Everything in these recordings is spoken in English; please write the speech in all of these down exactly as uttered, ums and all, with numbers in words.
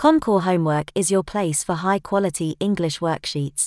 Concours Homework is your place for high-quality English worksheets.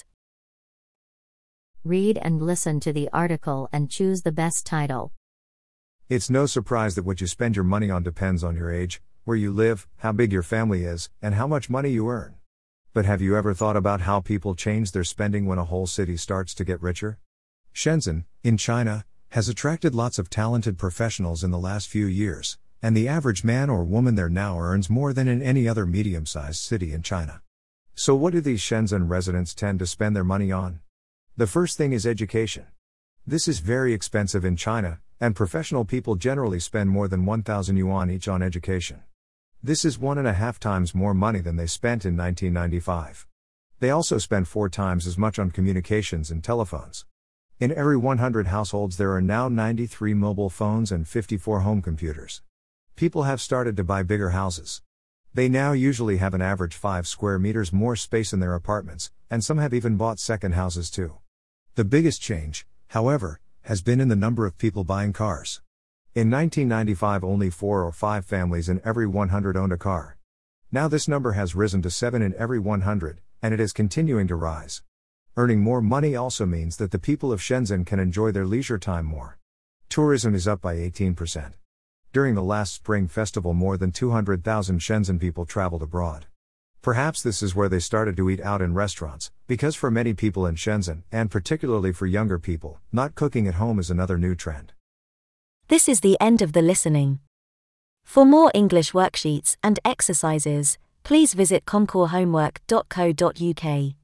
Read and listen to the article and choose the best title. It's no surprise that what you spend your money on depends on your age, where you live, how big your family is, and how much money you earn. But have you ever thought about how people change their spending when a whole city starts to get richer? Shenzhen, in China, has attracted lots of talented professionals in the last few years, and the average man or woman there now earns more than in any other medium-sized city in China. So what do these Shenzhen residents tend to spend their money on? The first thing is education. This is very expensive in China, and professional people generally spend more than one thousand yuan each on education. This is one and a half times more money than they spent in nineteen ninety-five. They also spend four times as much on communications and telephones. In every one hundred households there are now ninety-three mobile phones and fifty-four home computers. People have started to buy bigger houses. They now usually have an average five square meters more space in their apartments, and some have even bought second houses too. The biggest change, however, has been in the number of people buying cars. In nineteen ninety-five only four or five families in every one hundred owned a car. Now this number has risen to seven in every one hundred, and it is continuing to rise. Earning more money also means that the people of Shenzhen can enjoy their leisure time more. Tourism is up by eighteen percent. During the last Spring Festival more than two hundred thousand Shenzhen people traveled abroad. Perhaps this is where they started to eat out in restaurants, because for many people in Shenzhen, and particularly for younger people, not cooking at home is another new trend. This is the end of the listening. For more English worksheets and exercises, please visit concours homework dot co dot U K.